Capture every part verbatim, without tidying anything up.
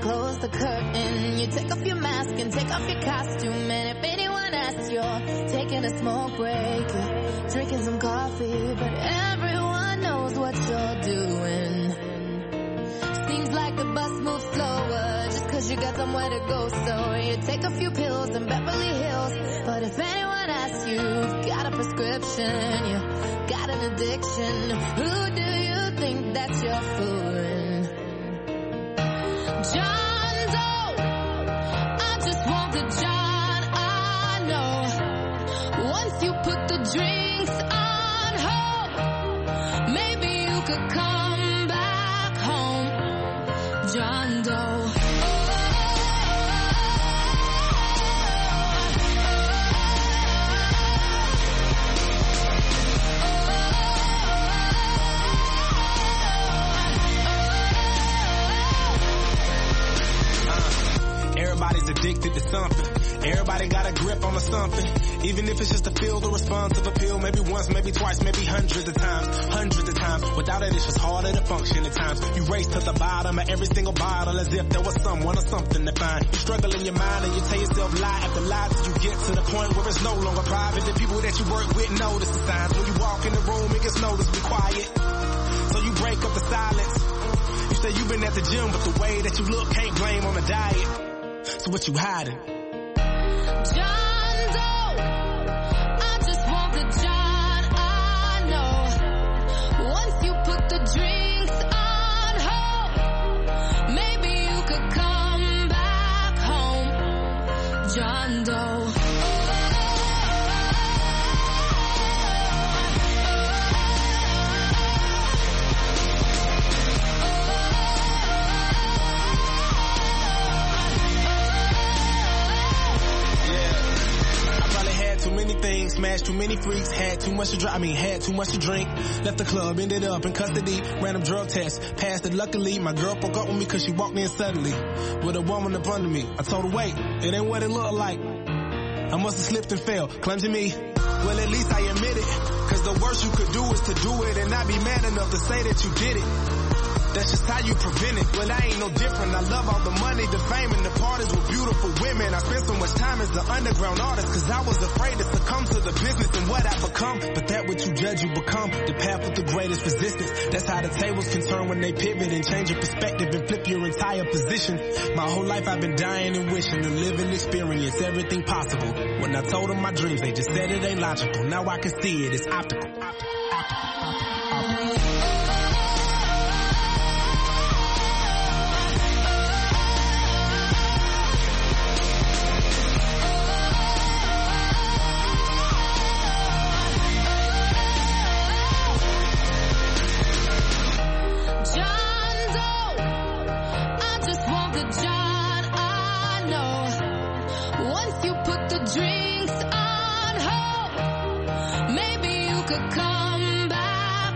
close the curtain. You take off your mask and take off your costume. And if anyone asks, you're taking a smoke break, you're drinking some coffee, but everyone knows what you're doing. Seems like the bus moves slower just cause you got somewhere to go. So you take a few pills in Beverly Hills, but if anyone asks you, you've got a prescription, you got an addiction, who do you think that you're fooling? John Doe, I just want the John I know. Once you put the drinks on hold, maybe you could come back home. John Doe. Everybody's addicted to something. Everybody got a grip on something. Even if it's just to feel the response of appeal. Maybe once, maybe twice, maybe hundreds of times. Hundreds of times. Without it, it's just harder to function at times. You race to the bottom of every single bottle as if there was someone or something to find. You struggle in your mind and you tell yourself lie after lie till you get to the point where it's no longer private. The people that you work with notice the signs. When you walk in the room, it gets noticed, be quiet. So you break up the silence. You say you've been at the gym, but the way that you look can't blame on the diet. So what you hiding? John Doe, I just want the John I know. Once you put the drinks on hold, maybe you could come back home. John Doe. Too many things, smashed too many freaks, had too much to drink, I mean had too much to drink, left the club, ended up in custody, random drug test, passed it luckily, my girl broke up with me cause she walked in suddenly, with a woman up under me, I told her wait, it ain't what it looked like, I must have slipped and fell, clumsy me, well at least I admit it, cause the worst you could do is to do it and not be man enough to say that you did it. That's just how you prevent it. Well, I ain't no different. I love all the money, the fame, and the parties with beautiful women. I spent so much time as an underground artist cause I was afraid to succumb to the business and what I become. But that what you judge, you become. The path with the greatest resistance. That's how the tables can turn when they pivot and change your perspective and flip your entire position. My whole life I've been dying and wishing to live and experience everything possible. When I told them my dreams, they just said it ain't logical. Now I can see it, it's optical. Optical, optical, optical. Drinks on hold, maybe you could come back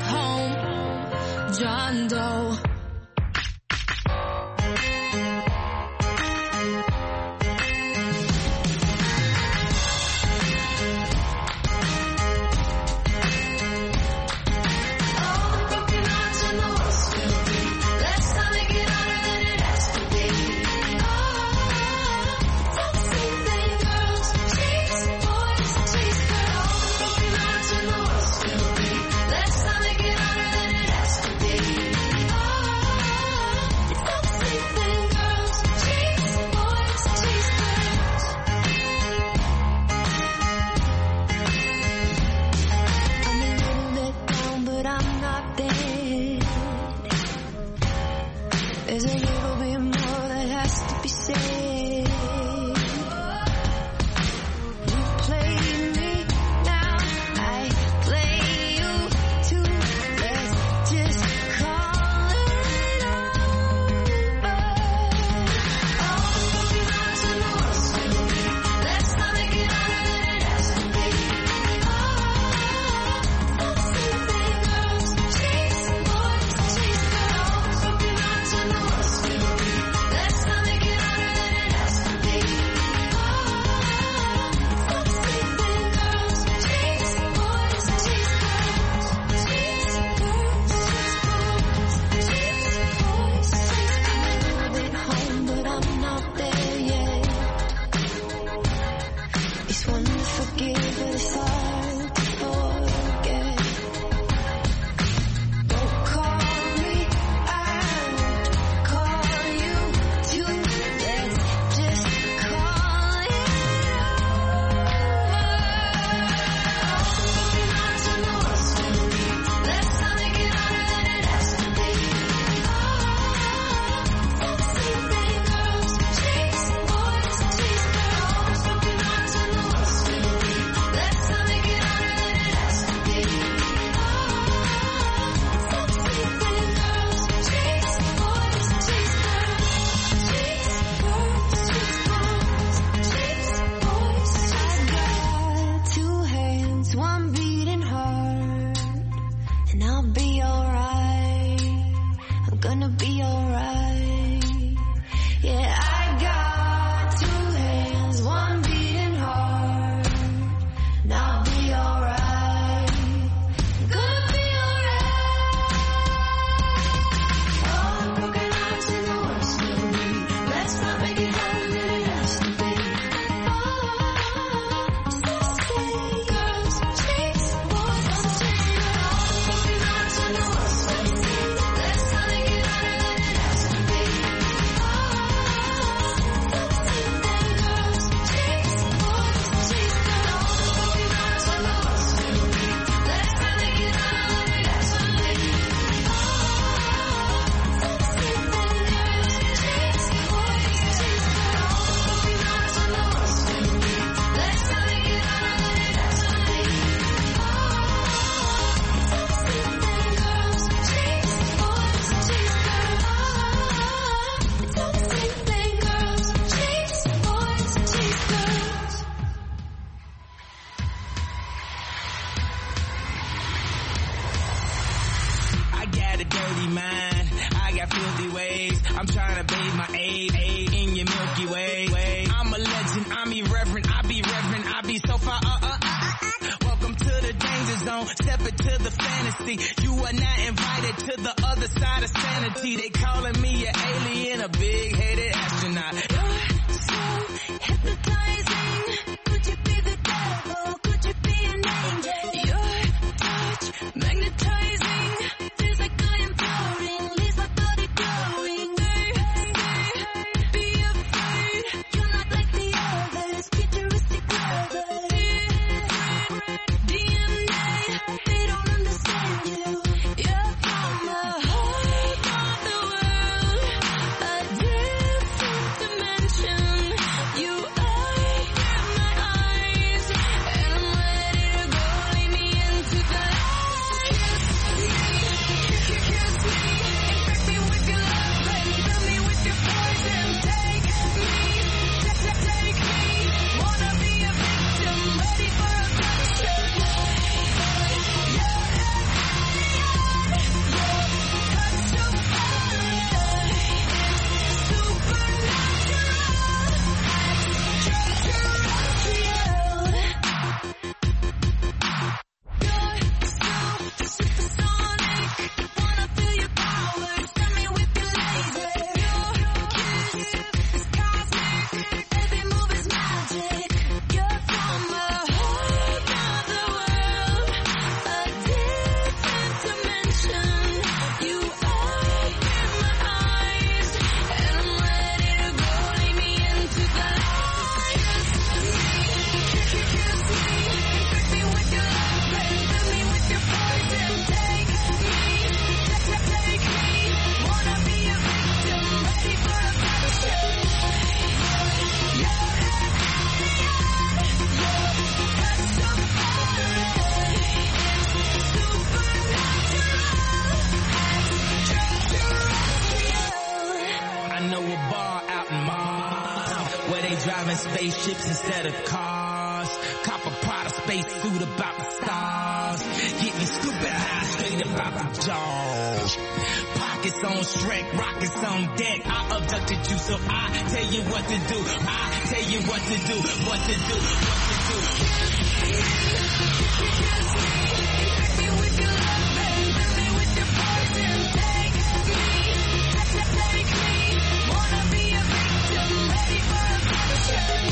I'm trying to bathe my aid, aid in your Milky Way. way. I'm a legend, I'm irreverent, I be reverent, I be so far, uh, uh, uh, uh. Welcome to the danger zone, step into the fantasy. You are not invited to the other side of sanity. They calling me an alien, a big-headed astronaut. You're so hypnotizing. Could you be the devil? Could you be an angel? Your touch magnetizing. Feels like I am floating. Leaves my body glowing. Stay, stay, be afraid. You're not like the others. Futuristic lovers. D N A, they don't understand you. You're from the heart of the world. A different dimension. You are in my eyes. And I'm ready to go. Lead me into the light. Kiss me, kiss me. Infect me with your love and fill me with your poison. Take me, take, take me. Wanna be a victim, ready for a passion. Spaceships instead of cars. Cop a Prada spacesuit about the stars. Get me stupid high straight about the jaws. Pockets on Shrek, rockets on deck. I abducted you, so I tell you what to do. I tell you what to do, what to do, what to do. Infect me with your love and fill me with your poison. Take me, take, take me. Wanna be a victim, ready for a passion.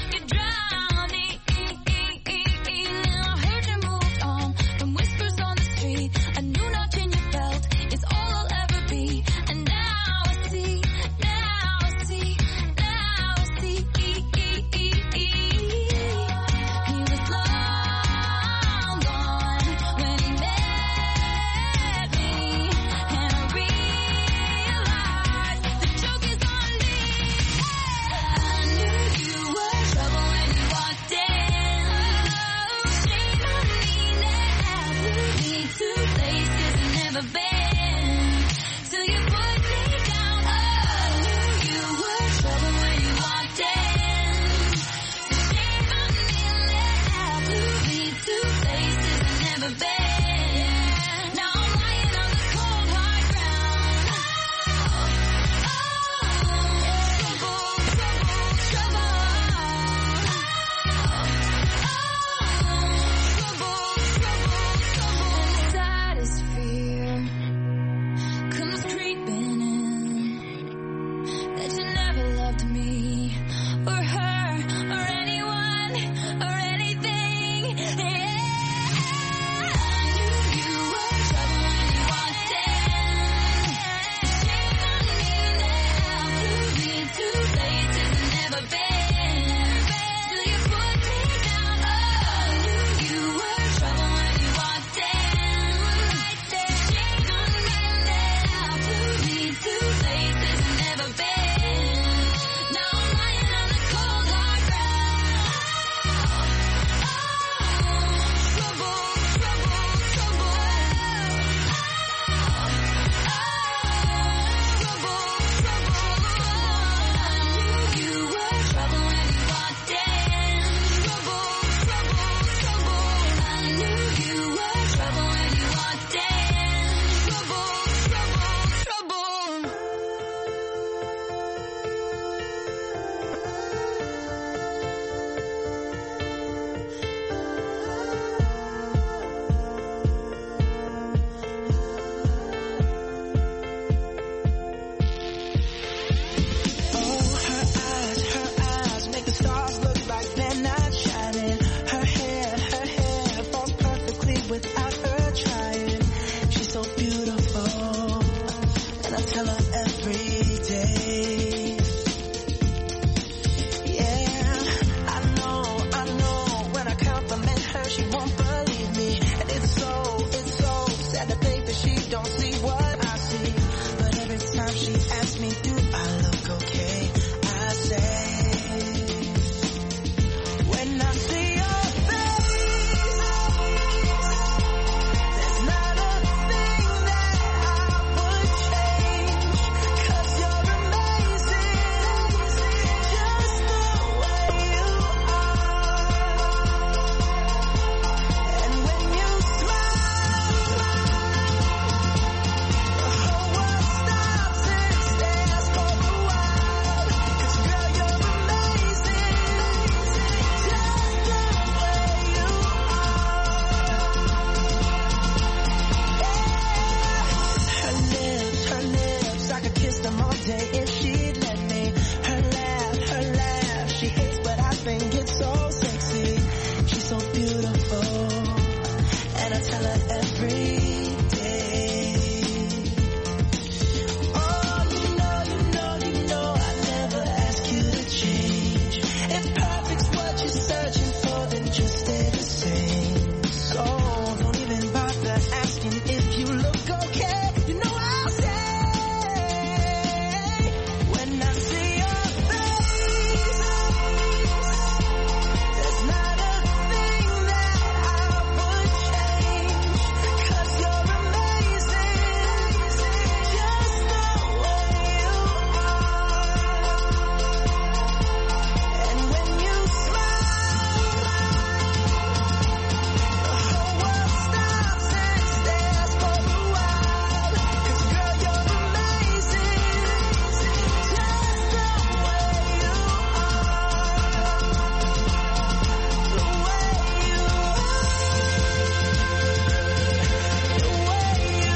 On the tell her every day. Yeah, I know, I know. When I compliment her, she won't believe me. And it's so, it's so sad to think that she don't see what I see. But every time she asks me, do I look okay? I say, when I see your face, there's not a thing that I would change. 'Cause you're amazing, just the way you are. And when you smile, the whole world stops and stares for a while. 'Cause girl, you're amazing, just the way you are. Her lips, her lips, I could kiss them all day if she'd let me. Her laugh, her laugh, she hates but I think it's so sexy. She's so beautiful, and I tell her every day. Oh, you know, you know, you know, I never ask you to change. If perfect's what you're searching for, then just stay the same. So don't even bother asking if you look okay. You know I'll say, when I see your face, there's not a thing that I would change. 'Cause you're amazing, just the way you are. And when you smile, the whole world stops and stares for a while. 'Cause girl, you're amazing, just the way you are. The way you are. The way you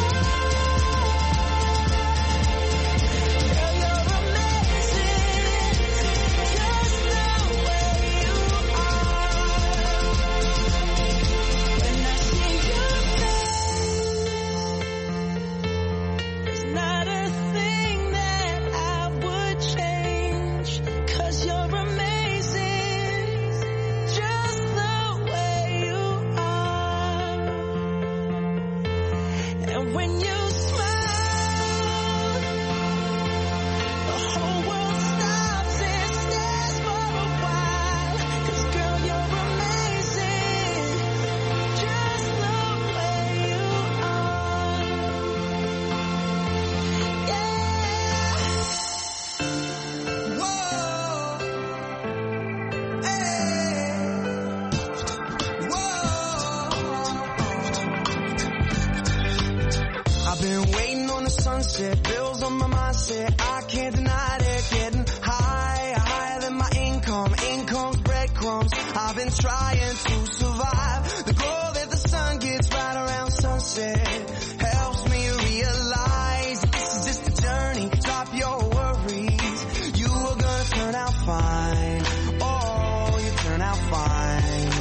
are. Girl, you're amazing, just the way you are. When I see your face, there's not a thing that I would change. 'Cause you're amazing, just the way you are. And when you smile, the whole world stops and stares for a while. 'Cause girl, you're amazing, just the way you are. Yeah. Whoa. Hey. Whoa. I've been waiting on the sunset, bills on my mindset. I can't deny it, getting higher, higher than my income. Income's breadcrumbs. I've been trying to survive. The glow that the sun gets right around sunset helps me realize this is just a journey. Drop your worries. You are gonna turn out fine. Oh, you turn out fine.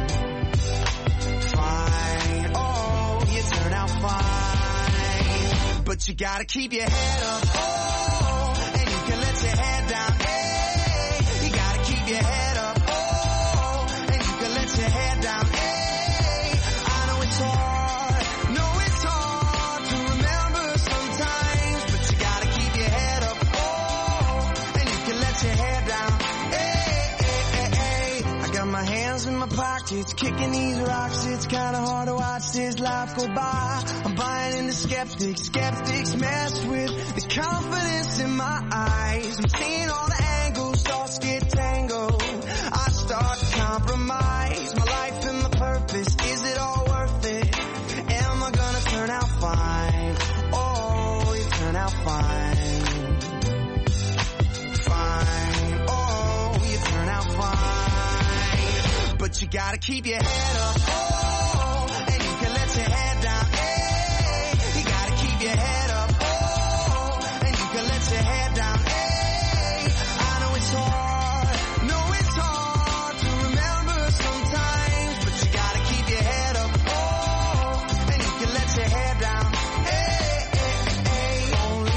Fine. Oh, you turn out fine. But you gotta keep your head up. Oh, and you can let your head down. Hey, you gotta keep your head up. Oh, and you can let your head down. Hey, I know it's hard. No, it's hard to remember sometimes. But you gotta keep your head up. Oh, and you can let your head down. Hey, hey, hey, hey. I got my hands in my pockets, kicking these rocks. It's kinda hard to watch this life go by. I'm buying into skeptics. Skeptics mess with the confidence in my eyes. I'm seeing all the angles, thoughts get tangled. I start to compromise my life and my purpose. Is it all worth it? Am I gonna turn out fine? Oh, you turn out fine. Fine. Oh, you turn out fine. But you gotta keep your head up. Oh, and you can let your head down. Hey, you gotta keep your head up. Oh, and you can let your head down. Hey, I know it's hard. No, it's hard to remember sometimes. But you gotta keep your head up. Oh, and you can let your head down. Hey, hey, hey, hey. Don't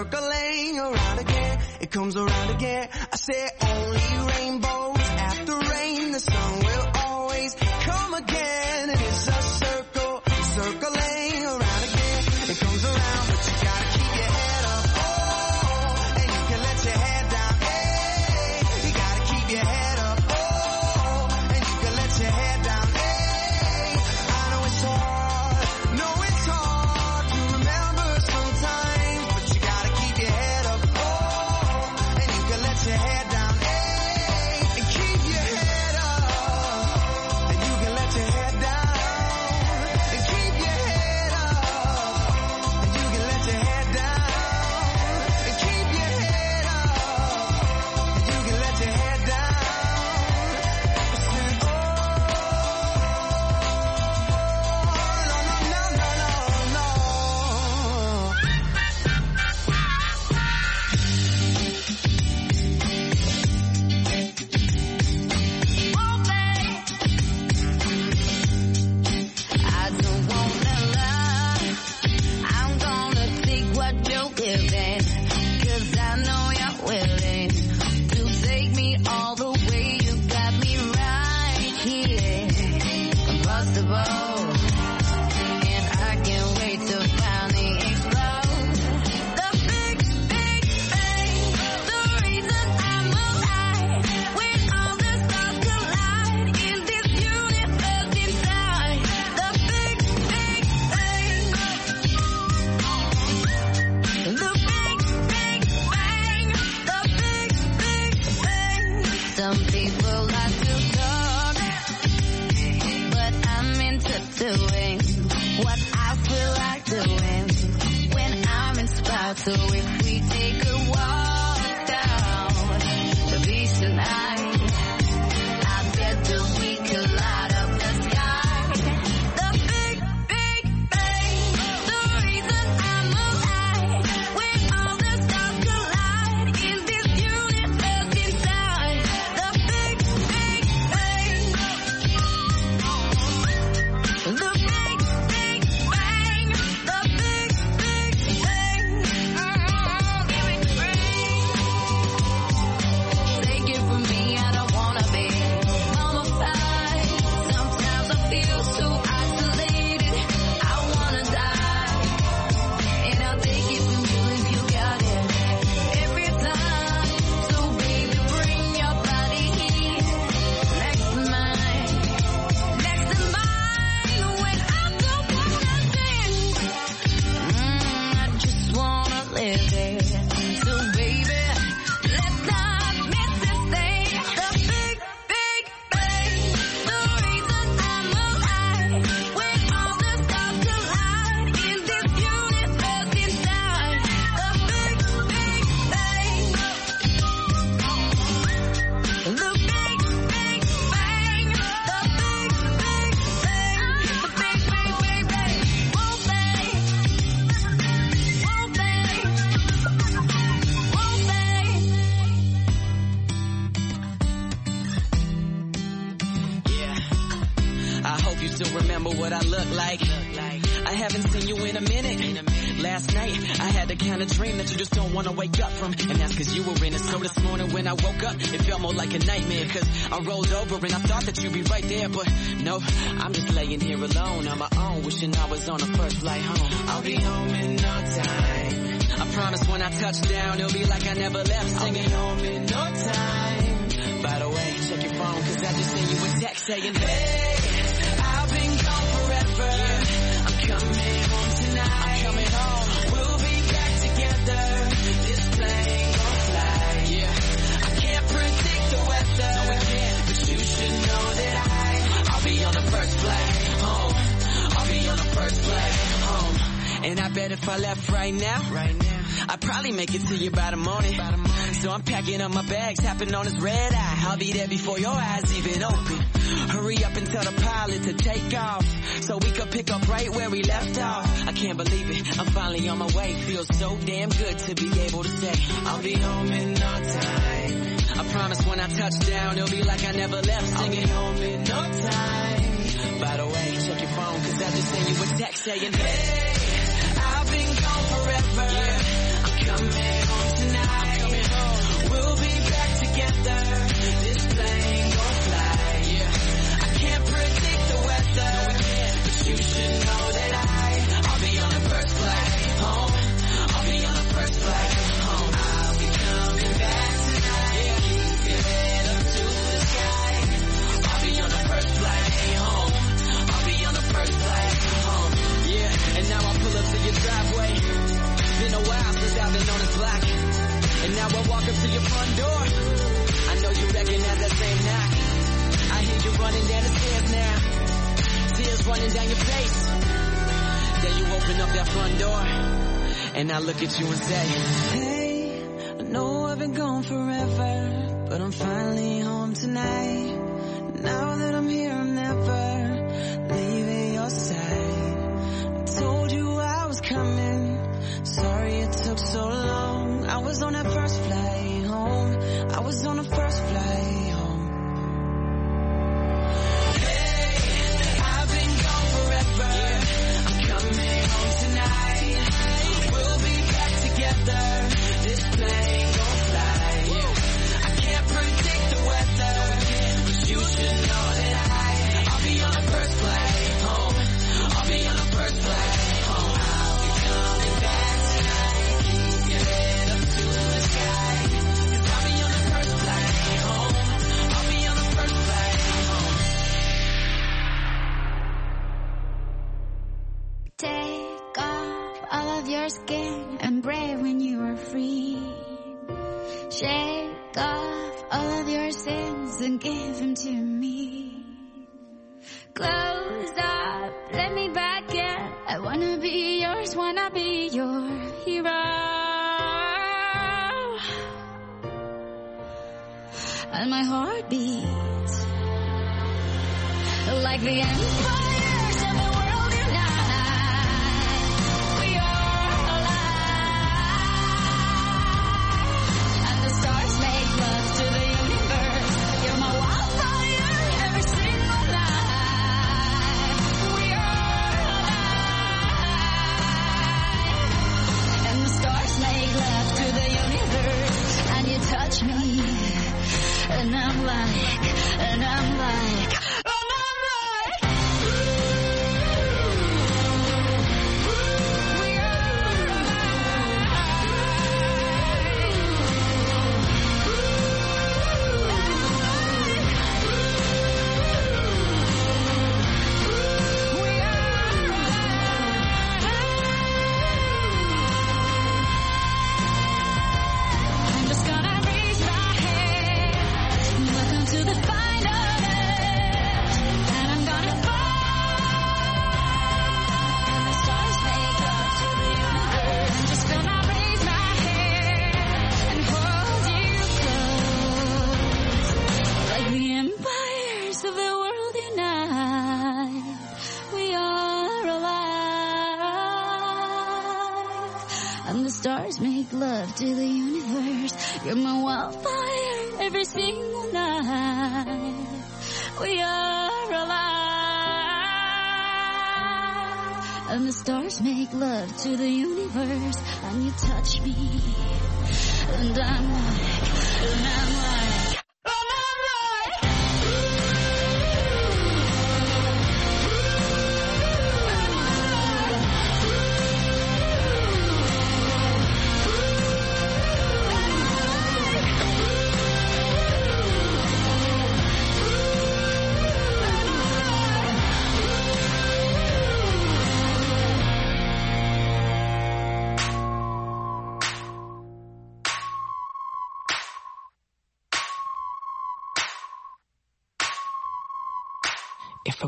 circling around again. It comes around again. I say only rainbows after rain. The sun will always come again. And it's a circle, circling around again. It comes around, but you gotta keep your head up. Oh, and you can let your head down. Hey, you gotta keep your head up. Oh, and you can let your head down. Hey, I know it's hard. No, it's hard to remember sometimes, but you gotta keep your head up. Oh, and you can let your head down. Hey, and keep your head up. And you can let your head down. And keep your head up. And you can let your head down. And keep your head up. And you can let your head down. Listen, oh, no, no, no, no, no, no. I don't wanna lie. I'm gonna take what you're giving, 'cause I know you're willing to take me all the way. You got me right here, combustible, and I can't wait to finally explode. The big, big bang, the reason I'm alive. When all the stars collide in this universe inside. The big, big bang. The big, big bang. The big, big bang. Some people like to talk, but I'm into doing what I feel like doing when I'm inspired. So if we take a walk down the beach tonight, I bet that we could light up the sky. The big, big bang, the reason I'm alive. When all the stars collide in this universe inside. The big, big bang. The big, big bang. The big, big bang. Oh, give it free. Take it from me, I don't wanna be mummified. Sometimes I feel so isolated, I wanna die. And I'll take it from you if you got it. Every time, so baby, bring your body here, next to mine, next to mine. When I don't wanna think, mm, I just wanna live it. So baby, let's not miss this thing. The big, big bang, the reason I'm alive. When all the stars collide in this universe inside. The big, big bang. The big, big bang. The big, big bang. The big, big, big bang. Won't bang. Won't bang. Won't bang. Yeah. I hope you still remember what I look like. I haven't seen you in a minute. Last night, I had the kind of dream that you just don't want to wake up from. And that's cause you were in it. So this morning when I woke up, it felt more like a nightmare. Cause I rolled over and I thought that you'd be right there. But no, I'm just laying here alone on my own, wishing I was on the first flight home. I'll be home in no time. I promise when I touch down, it'll be like I never left. Singing home in no time. By the way, check your phone, cause I just sent you a text saying, hey, I've been gone forever. I'm coming home tonight. I'm coming home. We'll be back together. This plane gon' fly. Yeah. I can't predict the weather. No, we can't. But you should know that I, I'll be on the first flight home. I'll be on the first flight home. And I bet if I left right now, right now, I'd probably make it to you by the morning. By the morning. So I'm packing up my bags, tapping on this red eye. I'll be there before your eyes even open. Hurry up and tell the pilot to take off, so we could pick up right where we left off. I can't believe it, I'm finally on my way. Feels so damn good to be able to say I'll be home in no time. I promise when I touch down, it'll be like I never left. Singing home in no time. By the way, check your phone, cause I just sent you a text saying, hey, I've been gone forever. Yeah. I'm coming running down your face. Then you open up that front door, and I look at you and say, hey, I know I've been gone forever, but I'm finally home tonight. Now that I'm here, I'm never leaving your side. I told you I was coming, sorry it took so long. I was on that first flight home, I was on the first flight home. Hey, I've been gone forever, I'm coming home tonight. We'll be back together, this plane gon' fly. I can't predict the weather, but you should know that I, I'll be on the first flight home. I'll be on the first flight home. I'll be coming back tonight. Keep your head up to the sky, 'cause I'll be on the first flight home. I'll be on the first flight home. Take off all of your skin and brave when you are free. Shake off all of your sins and give them to me. Close up, let me back in. I wanna be yours, wanna be your hero. And my heart beats like the empires of the world unite. We are alive, and the stars make love to the universe. You're my wildfire every single night. We are alive, and the stars make love to the universe. And you touch me, and I'm like, and I'm like, and I'm like, we are I'm just gonna raise my hand. Welcome to the final dance, and I'm gonna fall. And the stars make love to the universe. I'm just gonna raise my hand and hold you close, like the empires of the world unite. We are alive, and the stars make love to the universe. You're my wildfire every single night. We are alive, and the stars make love to the universe. And you touch me, and I'm like, and I'm like,